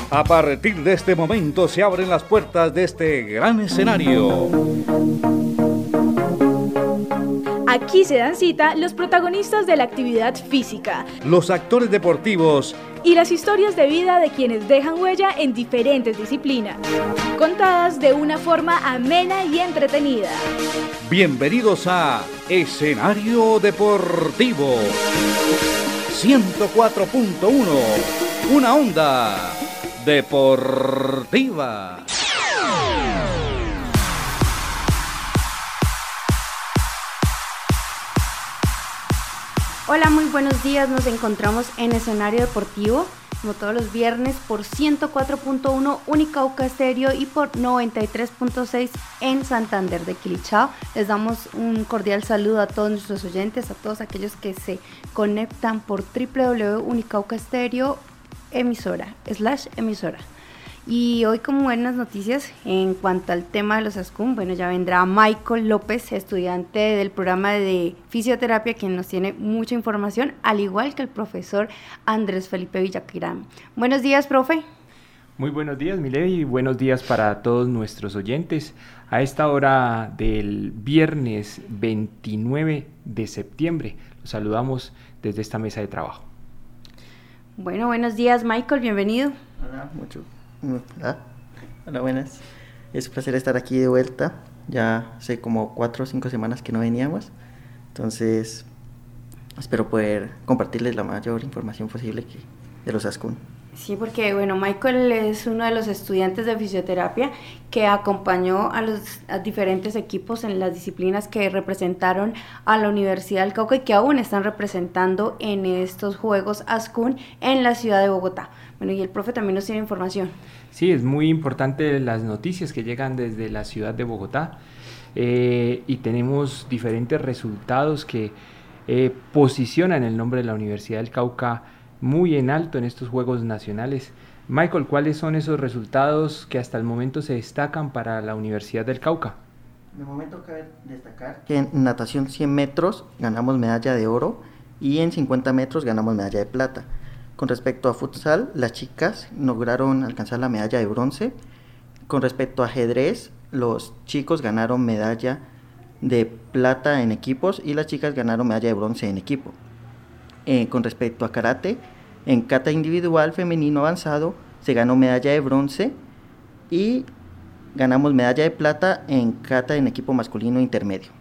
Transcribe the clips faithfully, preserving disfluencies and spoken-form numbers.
A partir de este momento se abren las puertas de este gran escenario. Aquí se dan cita los protagonistas de la actividad física, los actores deportivos y las historias de vida de quienes dejan huella en diferentes disciplinas, contadas de una forma amena y entretenida. Bienvenidos a Escenario Deportivo ciento cuatro punto uno, una onda deportiva. Hola, muy buenos días. Nos encontramos en Escenario Deportivo, como todos los viernes, por ciento cuatro punto uno Unicauca Estéreo y por noventa y tres punto seis en Santander de Quilichao. Les damos un cordial saludo a todos nuestros oyentes, a todos aquellos que se conectan por doble u doble u doble u punto unicauca estéreo emisora, slash emisora. Y hoy con buenas noticias en cuanto al tema de los ASCUN. Bueno, ya vendrá Michael López, estudiante del programa de fisioterapia, quien nos tiene mucha información, al igual que el profesor Andrés Felipe Villaquirán. Buenos días, profe. Muy buenos días, Milady, y buenos días para todos nuestros oyentes. A esta hora del viernes veintinueve de septiembre, los saludamos desde esta mesa de trabajo. Bueno, buenos días, Michael, bienvenido. Hola, mucho. Hola, hola, buenas. Es un placer estar aquí de vuelta. Ya hace como cuatro o cinco semanas que no veníamos. Entonces, espero poder compartirles la mayor información posible que, de los ASCUN. Sí, porque bueno, Michael es uno de los estudiantes de fisioterapia que acompañó a los a diferentes equipos en las disciplinas que representaron a la Universidad del Cauca y que aún están representando en estos Juegos ASCUN en la ciudad de Bogotá. Bueno, y el profe también nos tiene información. Sí, es muy importante las noticias que llegan desde la ciudad de Bogotá eh, y tenemos diferentes resultados que eh, posicionan el nombre de la Universidad del Cauca muy en alto en estos Juegos Nacionales. Michael, ¿cuáles son esos resultados que hasta el momento se destacan para la Universidad del Cauca? De momento cabe destacar que en natación cien metros ganamos medalla de oro y en cincuenta metros ganamos medalla de plata. Con respecto a futsal, las chicas lograron alcanzar la medalla de bronce. Con respecto a ajedrez, los chicos ganaron medalla de plata en equipos y las chicas ganaron medalla de bronce en equipo. Eh, con respecto a karate, en kata individual femenino avanzado se ganó medalla de bronce y ganamos medalla de plata en kata en equipo masculino intermedio.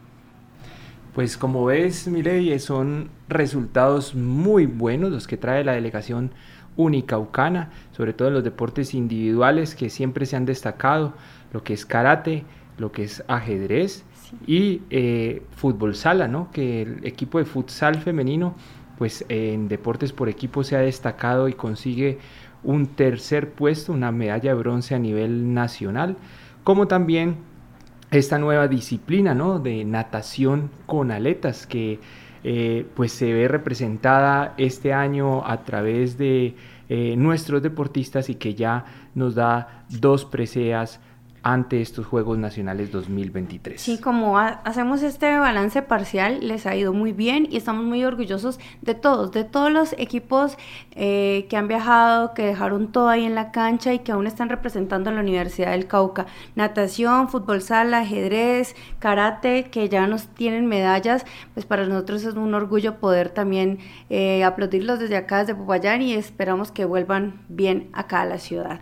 Pues como ves, Miley, son resultados muy buenos los que trae la delegación unicaucana, sobre todo en los deportes individuales que siempre se han destacado, lo que es karate, lo que es ajedrez sí. y eh, fútbol sala, ¿no? Que el equipo de futsal femenino, pues eh, en deportes por equipo se ha destacado y consigue un tercer puesto, una medalla de bronce a nivel nacional, como también esta nueva disciplina, ¿no? De natación con aletas que eh, pues se ve representada este año a través de eh, nuestros deportistas y que ya nos da dos preseas ante estos Juegos Nacionales dos mil veintitrés. Sí, como ha, hacemos este balance parcial, les ha ido muy bien y estamos muy orgullosos de todos, de todos los equipos eh, que han viajado, que dejaron todo ahí en la cancha y que aún están representando a la Universidad del Cauca. Natación, fútbol sala, ajedrez, karate, que ya nos tienen medallas, pues para nosotros es un orgullo poder también eh, aplaudirlos desde acá, desde Popayán, y esperamos que vuelvan bien acá a la ciudad.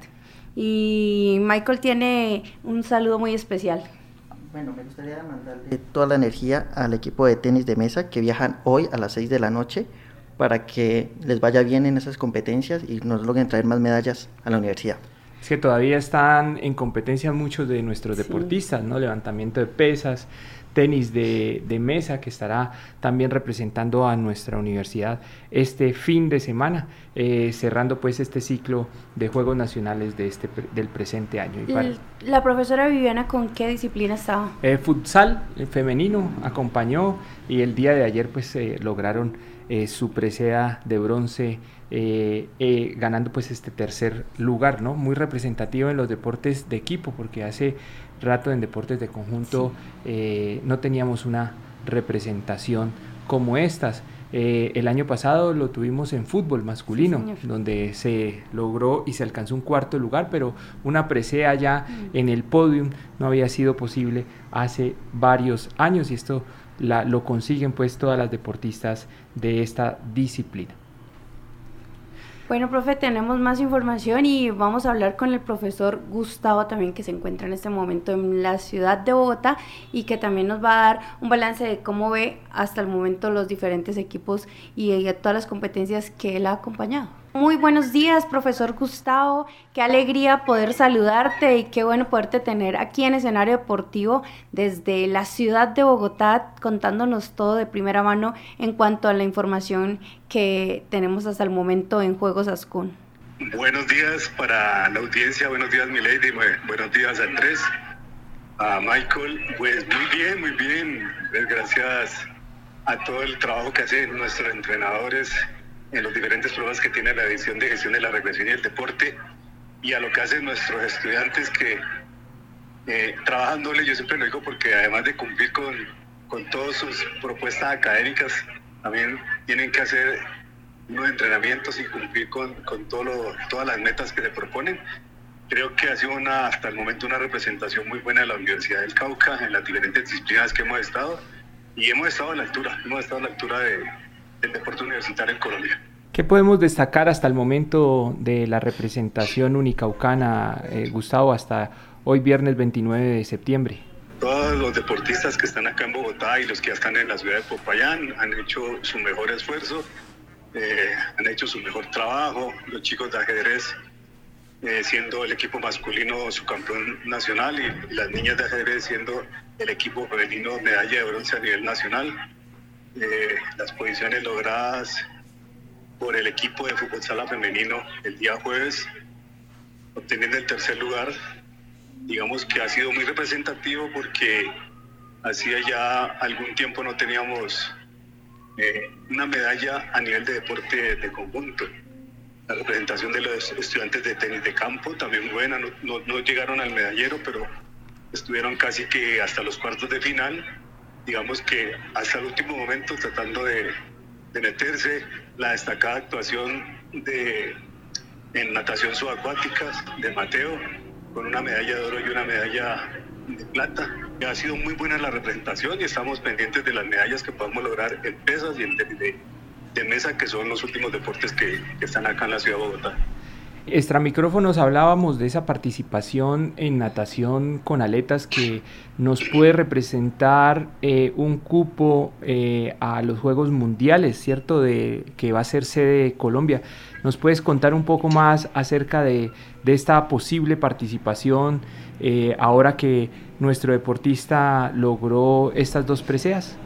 Y Michael tiene un saludo muy especial. Bueno, me gustaría mandarle toda la energía al equipo de tenis de mesa que viajan hoy a las seis de la noche para que les vaya bien en esas competencias y nos logren traer más medallas a la universidad. Es que todavía están en competencia muchos de nuestros deportistas, sí. ¿no? Levantamiento de pesas, tenis de, de mesa, que estará también representando a nuestra universidad este fin de semana, eh, cerrando pues este ciclo de Juegos Nacionales de este del presente año. Y para, la profesora Viviana, ¿con qué disciplina estaba? Eh, futsal el femenino acompañó y el día de ayer pues eh, lograron eh, su presea de bronce, eh, eh, ganando pues este tercer lugar, ¿no? Muy representativo en los deportes de equipo, porque hace rato en deportes de conjunto sí. eh, no teníamos una representación como estas. Eh, el año pasado lo tuvimos en fútbol masculino, Sí, donde se logró y se alcanzó un cuarto lugar, pero una presea ya mm. en el podium no había sido posible hace varios años, y esto la, lo consiguen pues todas las deportistas de esta disciplina. Bueno, profe, tenemos más información y vamos a hablar con el profesor Gustavo también, que se encuentra en este momento en la ciudad de Bogotá y que también nos va a dar un balance de cómo ve hasta el momento los diferentes equipos y todas las competencias que él ha acompañado. Muy buenos días, profesor Gustavo, qué alegría poder saludarte y qué bueno poderte tener aquí en Escenario Deportivo desde la ciudad de Bogotá, contándonos todo de primera mano en cuanto a la información que tenemos hasta el momento en Juegos Ascun. Buenos días para la audiencia, buenos días mi lady, buenos días a Andrés, a Michael. Pues muy bien, muy bien, gracias a todo el trabajo que hacen nuestros entrenadores en las diferentes pruebas que tiene la División de Gestión de la Recreación y el Deporte, y a lo que hacen nuestros estudiantes que eh, trabajan doble. Yo siempre lo digo porque además de cumplir con, con todas sus propuestas académicas, también tienen que hacer unos entrenamientos y cumplir con, con todo lo, todas las metas que se proponen. Creo que ha sido una, hasta el momento una representación muy buena de la Universidad del Cauca en las diferentes disciplinas que hemos estado, y hemos estado a la altura, hemos estado a la altura de el deporte universitario en Colombia. ¿Qué podemos destacar hasta el momento de la representación unicaucana, eh, Gustavo, hasta hoy viernes veintinueve de septiembre? Todos los deportistas que están acá en Bogotá y los que ya están en la ciudad de Popayán han hecho su mejor esfuerzo, eh, han hecho su mejor trabajo. Los chicos de ajedrez, eh, siendo el equipo masculino su campeón nacional, y las niñas de ajedrez siendo el equipo femenino medalla de bronce a nivel nacional. Eh, las posiciones logradas por el equipo de fútbol sala femenino el día jueves, obteniendo el tercer lugar, digamos que ha sido muy representativo porque hacía ya algún tiempo no teníamos eh, una medalla a nivel de deporte de conjunto. La representación de los estudiantes de tenis de campo también buena, no, no, no llegaron al medallero, pero estuvieron casi que hasta los cuartos de final. Digamos que hasta el último momento tratando de, de meterse. La destacada actuación de, en natación subacuática de Mateo, con una medalla de oro y una medalla de plata. Ha sido muy buena la representación y estamos pendientes de las medallas que podamos lograr en pesas y en tenis de, de mesa, que son los últimos deportes que, que están acá en la ciudad de Bogotá. Extra micrófonos hablábamos de esa participación en natación con aletas que nos puede representar eh, un cupo eh, a los Juegos Mundiales, ¿cierto? De, que va a ser sede de Colombia. ¿Nos puedes contar un poco más acerca de, de esta posible participación eh, ahora que nuestro deportista logró estas dos preseas?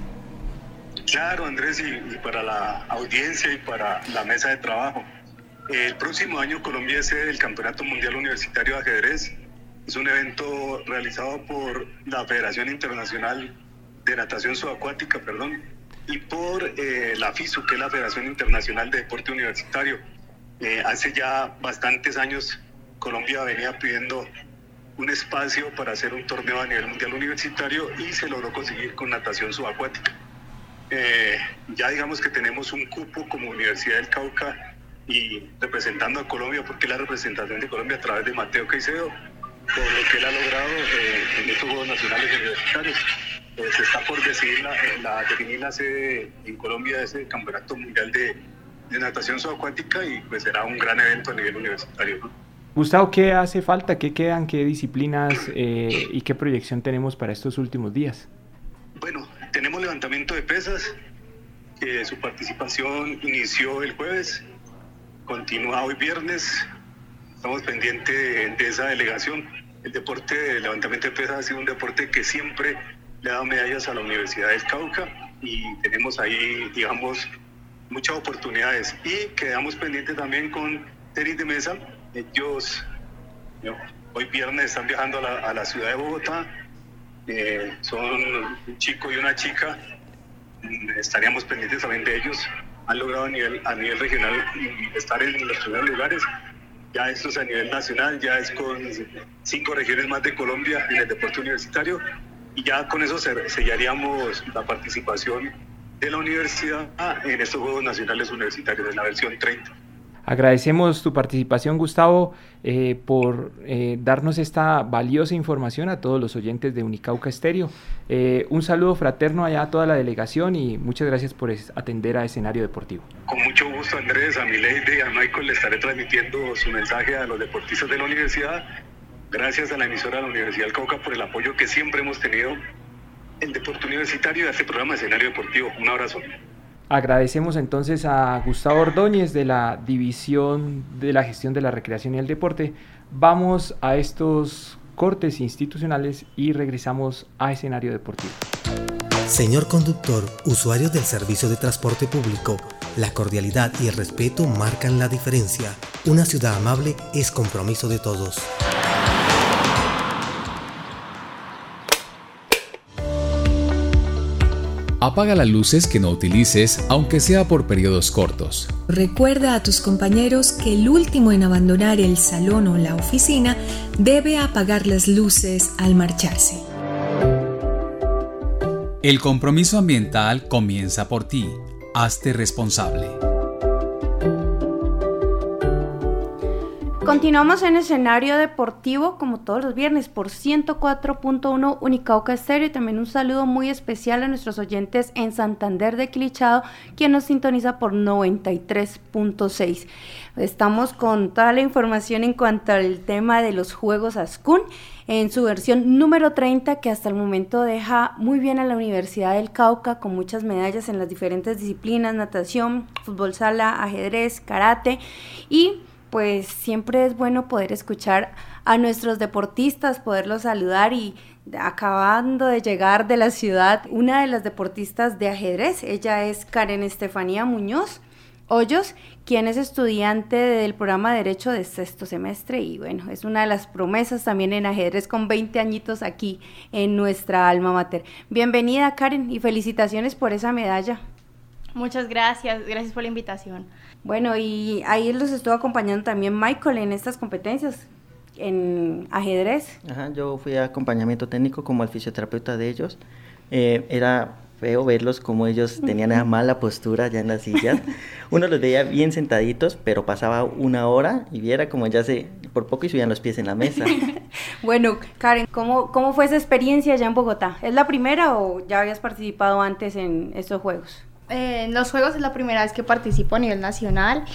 Claro, Andrés, y, y para la audiencia y para la mesa de trabajo. El próximo año Colombia es sede del Campeonato Mundial Universitario de Ajedrez. Es un evento realizado por la Federación Internacional de Natación Subacuática, perdón, y por eh, la FISU, que es la Federación Internacional de Deporte Universitario. Eh, hace ya bastantes años Colombia venía pidiendo un espacio para hacer un torneo a nivel mundial universitario y se logró conseguir con natación subacuática. Eh, ya digamos que tenemos un cupo como Universidad del Cauca y representando a Colombia, porque la representación de Colombia a través de Mateo Caicedo, por lo que él ha logrado eh, en estos Juegos Nacionales Universitarios. Eh, se está por decidir la, la, definir la sede en Colombia de ese Campeonato Mundial de, de Natación Subacuática, y pues será un gran evento a nivel universitario, ¿no? Gustavo, ¿qué hace falta? ¿Qué quedan? ¿Qué disciplinas eh, y qué proyección tenemos para estos últimos días? Bueno, tenemos levantamiento de pesas, que su participación inició el jueves, continúa hoy viernes. Estamos pendientes de, de esa delegación. El deporte de levantamiento de pesas ha sido un deporte que siempre le ha dado medallas a la Universidad del Cauca y tenemos ahí, digamos, muchas oportunidades. Y quedamos pendientes también con tenis de mesa. Ellos ¿no? hoy viernes están viajando a la, a la ciudad de Bogotá. Eh, son un chico y una chica. Estaríamos pendientes también de ellos. Han logrado a nivel, a nivel regional estar en los primeros lugares. Ya esto es a nivel nacional, ya es con cinco regiones más de Colombia en el deporte universitario, y ya con eso sellaríamos la participación de la universidad en estos Juegos Nacionales Universitarios, en la versión treinta. Agradecemos tu participación, Gustavo, eh, por eh, darnos esta valiosa información a todos los oyentes de Unicauca Estéreo. Eh, un saludo fraterno allá a toda la delegación y muchas gracias por atender a Escenario Deportivo. Con mucho gusto, Andrés, a Milady y a Michael le estaré transmitiendo su mensaje a los deportistas de la universidad. Gracias a la emisora de la Universidad del Cauca por el apoyo que siempre hemos tenido en deporte universitario y a este programa Escenario Deportivo. Un abrazo. Agradecemos entonces a Gustavo Ordóñez de la División de la Gestión de la Recreación y el Deporte. Vamos a estos cortes institucionales y regresamos a Escenario Deportivo. Señor conductor, usuarios del servicio de transporte público, la cordialidad y el respeto marcan la diferencia. Una ciudad amable es compromiso de todos. Apaga las luces que no utilices, aunque sea por periodos cortos. Recuerda a tus compañeros que el último en abandonar el salón o la oficina debe apagar las luces al marcharse. El compromiso ambiental comienza por ti. Hazte responsable. Continuamos en Escenario Deportivo como todos los viernes por ciento cuatro punto uno Unicauca Estéreo, y también un saludo muy especial a nuestros oyentes en Santander de Quilichao, quien nos sintoniza por noventa y tres punto seis. Estamos con toda la información en cuanto al tema de los Juegos Ascun en su versión número treinta, que hasta el momento deja muy bien a la Universidad del Cauca con muchas medallas en las diferentes disciplinas: natación, fútbol sala, ajedrez, karate, y pues siempre es bueno poder escuchar a nuestros deportistas, poderlos saludar. Y acabando de llegar de la ciudad, una de las deportistas de ajedrez, ella es Karen Estefanía Muñoz Hoyos, quien es estudiante del programa de Derecho de sexto semestre, y bueno, es una de las promesas también en ajedrez, con veinte añitos aquí en nuestra alma mater. Bienvenida, Karen, y felicitaciones por esa medalla. Muchas gracias, gracias por la invitación. Bueno, y ahí los estuvo acompañando también Michael en estas competencias en ajedrez. Ajá, yo fui a acompañamiento técnico como el fisioterapeuta de ellos. Eh, era feo verlos como ellos tenían esa mala postura ya en las sillas. Uno los veía bien sentaditos, pero pasaba una hora y viera como ya se, por poco y subían los pies en la mesa. Bueno, Karen, ¿cómo, ¿cómo fue esa experiencia allá en Bogotá? ¿Es la primera o ya habías participado antes en estos juegos? Eh, en los juegos es la primera vez que participo a nivel nacional,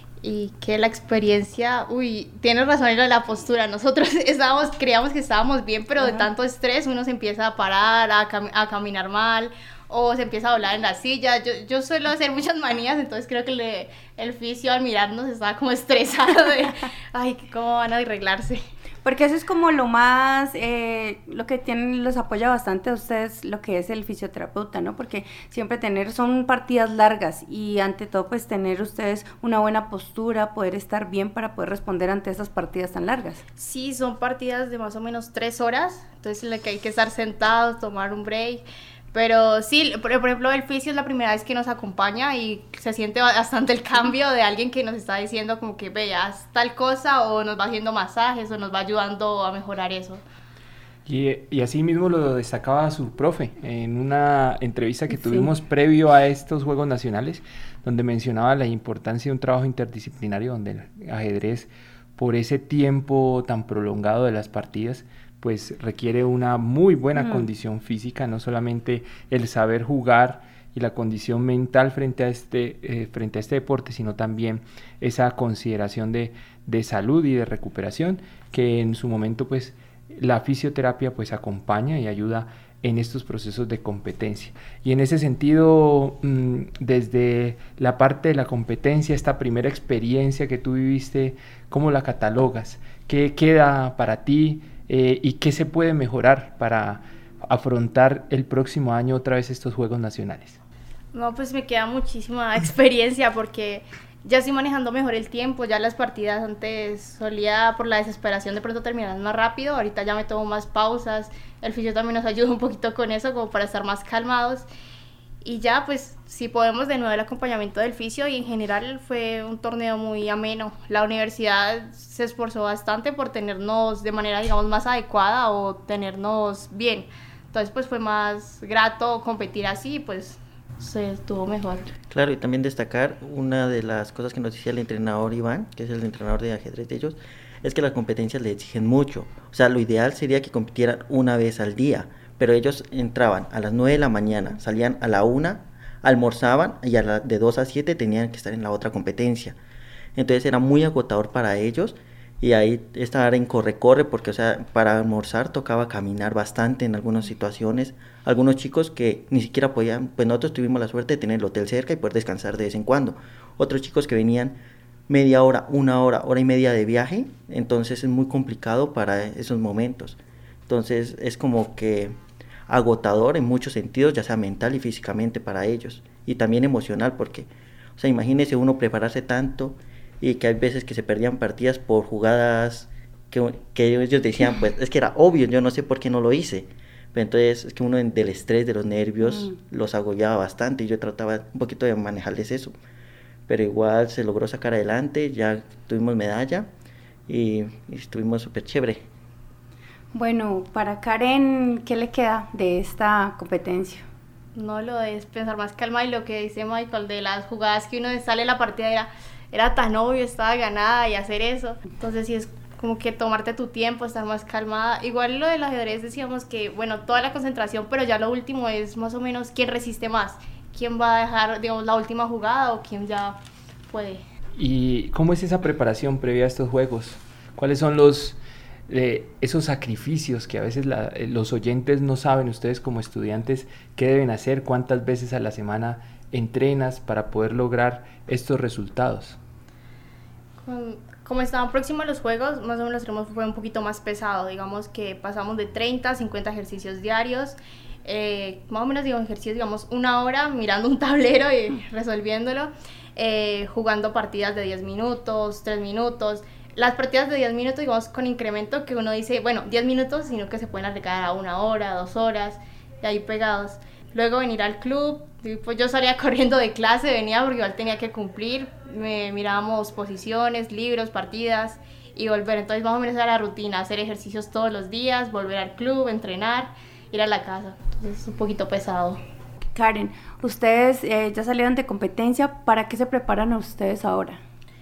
y que la experiencia, uy, tienes razón en la postura. Nosotros estábamos, creíamos que estábamos bien, pero uh-huh. de tanto estrés uno se empieza a parar, a, cam- a caminar mal, o se empieza a doblar en la silla. Yo, yo suelo hacer muchas manías, entonces creo que le, el fisio al mirarnos estaba como estresado de, ay, ¿cómo van a arreglarse? Porque eso es como lo más, eh, lo que tienen, los apoya bastante a ustedes, lo que es el fisioterapeuta, ¿no? Porque siempre tener, son partidas largas, y ante todo pues tener ustedes una buena postura, poder estar bien para poder responder ante esas partidas tan largas. Sí, son partidas de más o menos tres horas, entonces en la que hay que estar sentados, tomar un break. Pero sí, por, por ejemplo, el fisio es la primera vez que nos acompaña y se siente bastante el cambio de alguien que nos está diciendo como que veas tal cosa, o nos va haciendo masajes, o nos va ayudando a mejorar eso. Y, y así mismo lo destacaba su profe en una entrevista que tuvimos sí. previo a estos Juegos Nacionales, donde mencionaba la importancia de un trabajo interdisciplinario, donde el ajedrez, por ese tiempo tan prolongado de las partidas, pues requiere una muy buena mm. condición física, no solamente el saber jugar y la condición mental frente a este, eh, frente a este deporte, sino también esa consideración de, de salud y de recuperación, que en su momento pues la fisioterapia pues acompaña y ayuda en estos procesos de competencia. Y en ese sentido, mmm, desde la parte de la competencia, esta primera experiencia que tú viviste, ¿cómo la catalogas? ¿Qué queda para ti? Eh, ¿Y qué se puede mejorar para afrontar el próximo año otra vez estos Juegos Nacionales? No, pues me queda muchísima experiencia, porque ya estoy manejando mejor el tiempo. Ya las partidas antes solía, por la desesperación, de pronto terminar más rápido. Ahorita ya me tomo más pausas. El fisio también nos ayuda un poquito con eso, como para estar más calmados. Y ya, pues, si podemos, de nuevo el acompañamiento del fisio, y en general fue un torneo muy ameno. La universidad se esforzó bastante por tenernos de manera, digamos, más adecuada, o tenernos bien. Entonces, pues, fue más grato competir así, pues, se estuvo mejor. Claro, y también destacar una de las cosas que nos decía el entrenador Iván, que es el entrenador de ajedrez de ellos, es que las competencias le exigen mucho. O sea, lo ideal sería que compitieran una vez al día, pero ellos entraban a las nueve de la mañana, salían a la una, almorzaban y a la, de dos a siete tenían que estar en la otra competencia. Entonces era muy agotador para ellos y ahí estar en corre-corre porque, o sea, para almorzar tocaba caminar bastante en algunas situaciones. Algunos chicos que ni siquiera podían, pues nosotros tuvimos la suerte de tener el hotel cerca y poder descansar de vez en cuando. Otros chicos que venían media hora, una hora, hora y media de viaje, entonces es muy complicado para esos momentos. Entonces es como que agotador en muchos sentidos, ya sea mental y físicamente para ellos, y también emocional porque, o sea, imagínese uno prepararse tanto y que hay veces que se perdían partidas por jugadas que, que ellos decían, pues es que era obvio, yo no sé por qué no lo hice, pero entonces es que uno del estrés, de los nervios, mm. los agobiaba bastante y yo trataba un poquito de manejarles eso, pero igual se logró sacar adelante, ya tuvimos medalla y, y estuvimos súper chévere. Bueno, para Karen, ¿qué le queda de esta competencia? No, lo es pensar más calma y lo que dice Michael de las jugadas que uno sale de la partida era, era tan obvio, estaba ganada y hacer eso. Entonces sí es como que tomarte tu tiempo, estar más calmada. Igual lo del ajedrez decíamos que, bueno, toda la concentración, pero ya lo último es más o menos quién resiste más, quién va a dejar, digamos, la última jugada o quién ya puede. ¿Y cómo es esa preparación previa a estos juegos? ¿Cuáles son los... Eh, esos sacrificios que a veces la, eh, los oyentes no saben, ustedes como estudiantes, qué deben hacer, cuántas veces a la semana entrenas para poder lograr estos resultados? Con, como estaban próximos los juegos, más o menos tenemos, fue un poquito más pesado, digamos que pasamos de treinta a cincuenta ejercicios diarios, eh, más o menos digo ejercicios, digamos una hora mirando un tablero y resolviéndolo, eh, jugando partidas de diez minutos, tres minutos. Las partidas de diez minutos, digamos, con incremento que uno dice, bueno, diez minutos, sino que se pueden alargar a una hora, dos horas, y ahí pegados. Luego venir al club, pues yo salía corriendo de clase, venía porque igual tenía que cumplir, me, mirábamos posiciones, libros, partidas, y volver. Entonces más o menos era la rutina, hacer ejercicios todos los días, volver al club, entrenar, ir a la casa. Entonces es un poquito pesado. Karen, ustedes eh, ya salieron de competencia, ¿para qué se preparan ustedes ahora?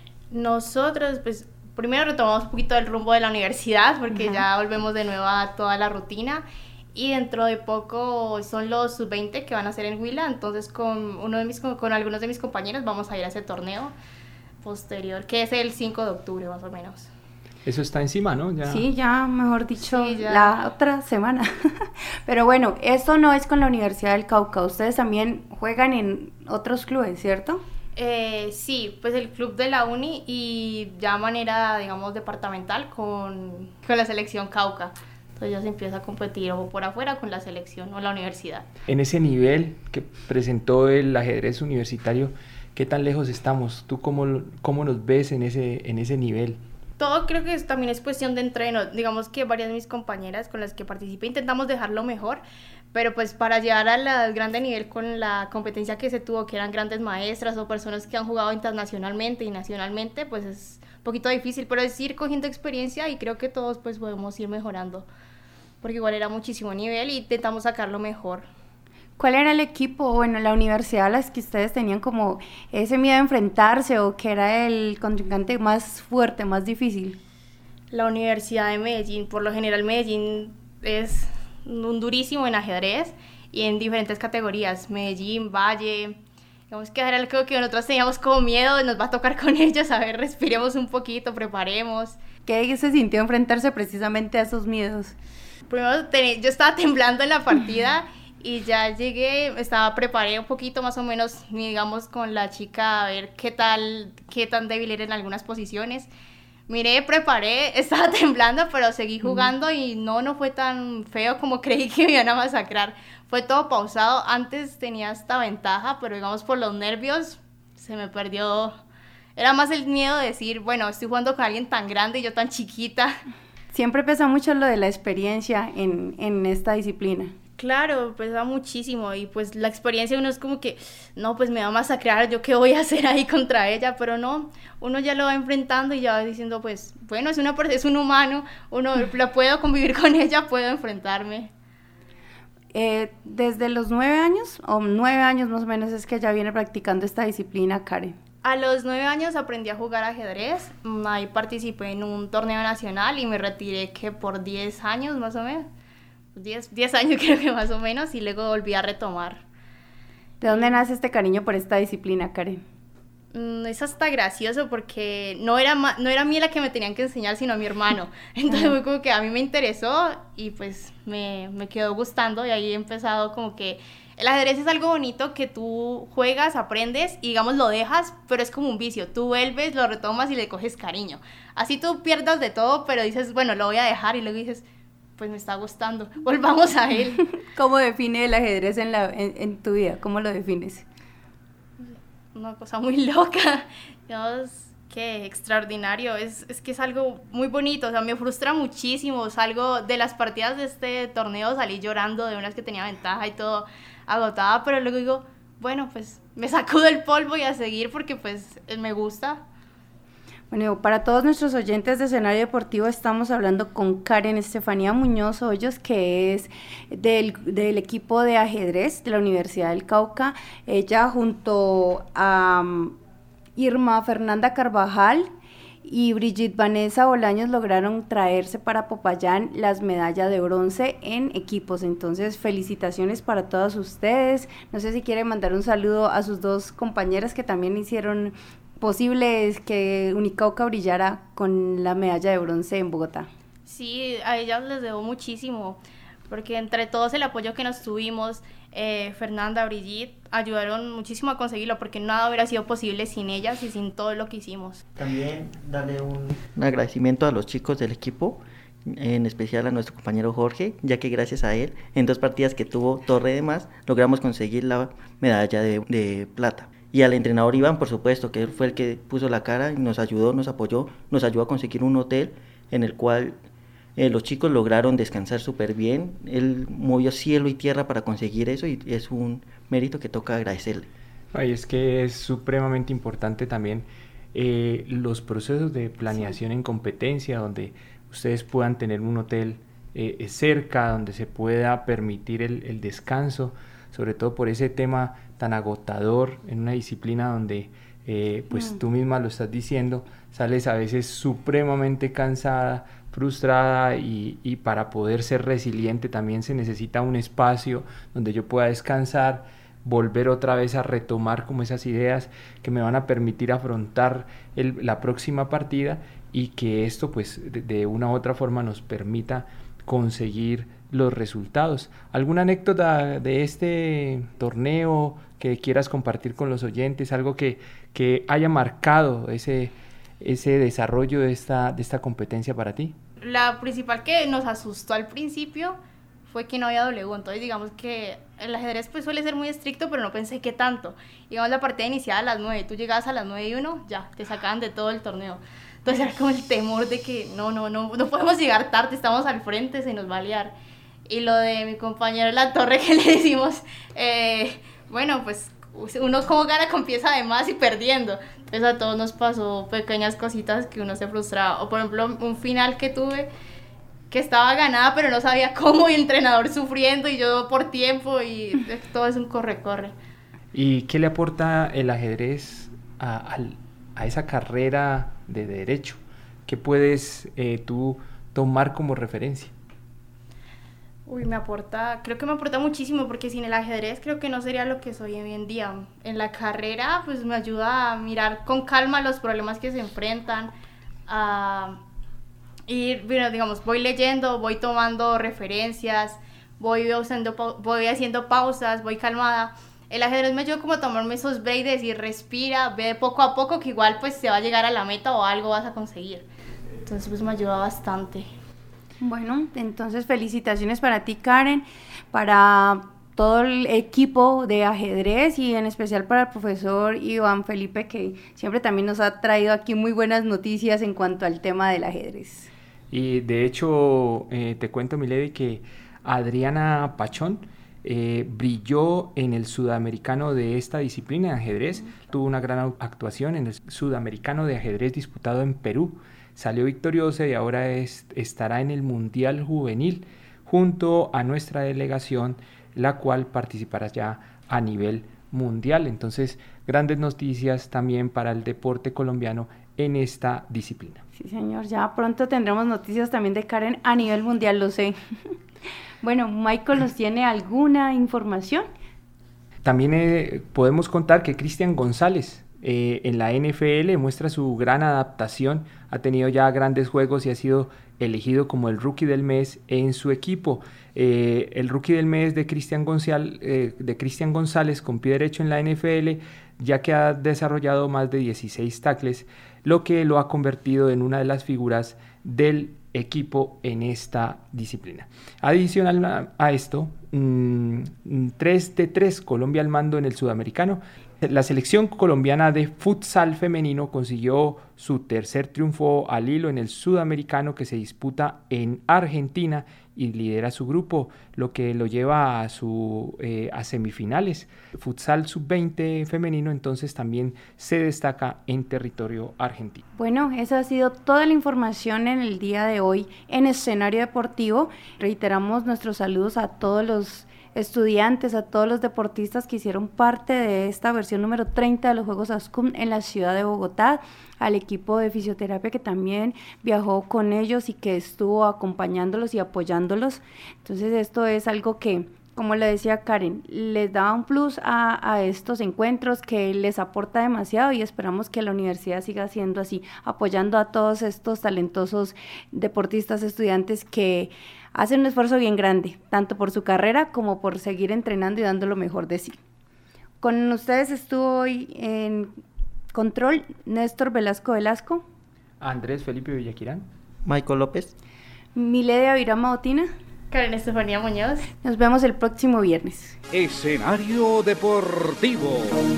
Nosotros, pues... Primero retomamos un poquito el rumbo de la universidad porque uh-huh. ya volvemos de nuevo a toda la rutina y dentro de poco son los sub veinte que van a ser en Huila, entonces con uno de mis con algunos de mis compañeros vamos a ir a ese torneo posterior que es el cinco de octubre más o menos. Eso está encima, ¿no? Ya. Sí, ya, mejor dicho, sí, ya. La otra semana. Pero bueno, esto no es con la Universidad del Cauca, ustedes también juegan en otros clubes, ¿cierto? Eh, sí, pues el club de la uni y ya manera, digamos, departamental con, con la selección Cauca. Entonces ya se empieza a competir o por afuera con la selección o la universidad. En ese nivel que presentó el ajedrez universitario, ¿qué tan lejos estamos? ¿Tú cómo, cómo nos ves en ese, en ese nivel? Todo creo que es, también es cuestión de entreno. Digamos que varias de mis compañeras con las que participé intentamos dejarlo mejor, pero pues para llegar al grande nivel con la competencia que se tuvo, que eran grandes maestras o personas que han jugado internacionalmente y nacionalmente, pues es un poquito difícil, pero es ir cogiendo experiencia y creo que todos pues podemos ir mejorando, porque igual era muchísimo nivel y intentamos sacarlo mejor. ¿Cuál era el equipo, bueno, la universidad a las que ustedes tenían como ese miedo a enfrentarse o que era el contrincante más fuerte, más difícil? La Universidad de Medellín, por lo general Medellín es un durísimo en ajedrez y en diferentes categorías, Medellín, Valle, digamos que era algo que nosotros teníamos como miedo, nos va a tocar con ellos, a ver, respiremos un poquito, preparemos. ¿Qué se sintió enfrentarse precisamente a esos miedos? Primero, yo estaba temblando en la partida y ya llegué, estaba preparé un poquito más o menos, digamos, con la chica a ver qué tal, qué tan débil era en algunas posiciones. Miré, preparé, estaba temblando, pero seguí jugando y no, no fue tan feo como creí que me iban a masacrar. Fue todo pausado, antes tenía esta ventaja, pero digamos por los nervios se me perdió. Era más el miedo de decir, bueno, estoy jugando con alguien tan grande y yo tan chiquita. Siempre pesa mucho lo de la experiencia en, en esta disciplina. Claro, pesa muchísimo y pues la experiencia uno es como que, no, pues me va a masacrar, ¿yo qué voy a hacer ahí contra ella? Pero no, uno ya lo va enfrentando y ya va diciendo, pues, bueno, es, una, es un humano, uno lo puedo convivir con ella, puedo enfrentarme. Eh, desde los nueve años, o nueve años más o menos, es que ya viene practicando esta disciplina, Karen. A los nueve años aprendí a jugar ajedrez, ahí participé en un torneo nacional y me retiré que por diez años más o menos, diez, diez años creo que más o menos, y luego volví a retomar. ¿De dónde nace este cariño por esta disciplina, Karen? Mm, es hasta gracioso porque no era, ma- no era a mí la que me tenían que enseñar, sino a mi hermano. Entonces fue como que a mí me interesó y pues me, me quedó gustando, y ahí he empezado como que el ajedrez es algo bonito que tú juegas, aprendes y digamos lo dejas, pero es como un vicio. Tú vuelves, lo retomas y le coges cariño. Así tú pierdas de todo, pero dices, bueno, lo voy a dejar, y luego dices, pues me está gustando, volvamos a él. ¿Cómo define el ajedrez en, la, en, en tu vida? ¿Cómo lo defines? Una cosa muy loca, Dios, qué extraordinario, es, es que es algo muy bonito, o sea, me frustra muchísimo, salgo de las partidas de este torneo, salí llorando de unas que tenía ventaja y todo, agotada, pero luego digo, bueno, pues me sacudo el polvo y a seguir porque pues me gusta. Bueno, para todos nuestros oyentes de Escenario Deportivo, estamos hablando con Karen Estefanía Muñoz Hoyos, que es del, del equipo de ajedrez de la Universidad del Cauca. Ella junto a um, Irma Fernanda Carvajal y Brigitte Vanessa Bolaños lograron traerse para Popayán las medallas de bronce en equipos. Entonces, felicitaciones para todas ustedes. No sé si quieren mandar un saludo a sus dos compañeras que también hicieron posible es que Unicauca brillara con la medalla de bronce en Bogotá. Sí, a ellas les debo muchísimo, porque entre todos el apoyo que nos tuvimos, eh, Fernanda, Brigitte, ayudaron muchísimo a conseguirlo, porque nada hubiera sido posible sin ellas y sin todo lo que hicimos. También darle un, un agradecimiento a los chicos del equipo, en especial a nuestro compañero Jorge, ya que gracias a él, en dos partidas que tuvo Torre de Más, logramos conseguir la medalla de, de plata. Y al entrenador Iván, por supuesto, que él fue el que puso la cara y nos ayudó, nos apoyó, nos ayudó a conseguir un hotel en el cual eh, los chicos lograron descansar súper bien. Él movió cielo y tierra para conseguir eso y es un mérito que toca agradecerle. Ay, es que es supremamente importante también eh, los procesos de planeación en competencia, donde ustedes puedan tener un hotel eh, cerca, donde se pueda permitir el, el descanso, sobre todo por ese tema tan agotador en una disciplina donde, eh, pues mm. tú misma lo estás diciendo, sales a veces supremamente cansada, frustrada y, y para poder ser resiliente también se necesita un espacio donde yo pueda descansar, volver otra vez a retomar como esas ideas que me van a permitir afrontar el, la próxima partida y que esto pues de, de una u otra forma nos permita conseguir los resultados. ¿Alguna anécdota de este torneo que quieras compartir con los oyentes? Algo que, que haya marcado ese, ese desarrollo de esta, de esta competencia para ti. La principal que nos asustó al principio fue que no había W, entonces digamos que el ajedrez pues suele ser muy estricto, pero no pensé que tanto. Digamos, la partida iniciada a las nueve, tú llegabas a las nueve y uno, ya, te sacaban de todo el torneo. Entonces era como el temor de que no, no, no, no podemos llegar tarde, estamos al frente, se nos va a liar. Y lo de mi compañero en la torre que le decimos, eh, bueno, pues uno como gana con pieza de más y perdiendo. Entonces a todos nos pasó pequeñas cositas que uno se frustraba. O por ejemplo, un final que tuve que estaba ganada pero no sabía cómo y el entrenador sufriendo y yo por tiempo y todo es un corre-corre. ¿Y qué le aporta el ajedrez a, a, a esa carrera de derecho? ¿Qué puedes eh, tú tomar como referencia? Uy, me aporta, creo que me aporta muchísimo porque sin el ajedrez creo que no sería lo que soy hoy en día. En la carrera pues me ayuda a mirar con calma los problemas que se enfrentan, a ir, bueno, digamos, voy leyendo, voy tomando referencias, voy haciendo, voy haciendo pausas, voy calmada. El ajedrez me ayuda como a tomarme esos breaks y decir, respira, ve poco a poco que igual pues se va a llegar a la meta o algo vas a conseguir. Entonces pues me ayuda bastante. Bueno, entonces felicitaciones para ti, Karen, para todo el equipo de ajedrez y en especial para el profesor Iván Felipe, que siempre también nos ha traído aquí muy buenas noticias en cuanto al tema del ajedrez. Y de hecho, eh, te cuento, Milady, que Adriana Pachón eh, brilló en el sudamericano de esta disciplina de ajedrez, uh-huh. Tuvo una gran actuación en el sudamericano de ajedrez disputado en Perú. Salió victoriosa y ahora es, estará en el Mundial Juvenil junto a nuestra delegación la cual participará ya a nivel mundial. Entonces, grandes noticias también para el deporte colombiano en esta disciplina. Sí, señor, ya pronto tendremos noticias también de Karen a nivel mundial, lo sé. Bueno, Michael, ¿nos tiene alguna información? También eh, podemos contar que Cristian González eh, en la N F L muestra su gran adaptación, ha tenido ya grandes juegos y ha sido elegido como el Rookie del Mes en su equipo. Eh, el Rookie del Mes de Cristian González, eh, de Cristian González con pie derecho en la N F L, ya que ha desarrollado más de dieciséis tackles, lo que lo ha convertido en una de las figuras del equipo en esta disciplina. Adicional a, a esto, mmm, tres de tres Colombia al mando en el sudamericano. La selección colombiana de futsal femenino consiguió su tercer triunfo al hilo en el sudamericano que se disputa en Argentina y lidera su grupo, lo que lo lleva a, su, eh, a semifinales. Futsal sub veinte femenino entonces también se destaca en territorio argentino. Bueno, esa ha sido toda la información en el día de hoy en Escenario Deportivo. Reiteramos nuestros saludos a todos los estudiantes, a todos los deportistas que hicieron parte de esta versión número treinta de los Juegos ASCUM en la ciudad de Bogotá, al equipo de fisioterapia que también viajó con ellos y que estuvo acompañándolos y apoyándolos. Entonces esto es algo que, como le decía Karen, les da un plus a, a estos encuentros que les aporta demasiado y esperamos que la universidad siga siendo así, apoyando a todos estos talentosos deportistas, estudiantes que hacen un esfuerzo bien grande, tanto por su carrera como por seguir entrenando y dando lo mejor de sí. Con ustedes estuvo hoy en control Néstor Velasco Velasco, Andrés Felipe Villaquirán, Michael López, Miledia Virama Otina, Karen Estefanía Muñoz. Nos vemos el próximo viernes. Escenario Deportivo.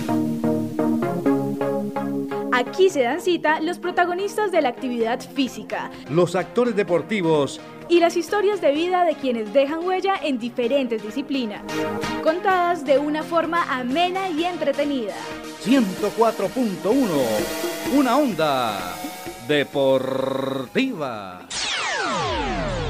Aquí se dan cita los protagonistas de la actividad física, los actores deportivos y las historias de vida de quienes dejan huella en diferentes disciplinas, contadas de una forma amena y entretenida. ciento cuatro punto uno, una onda deportiva.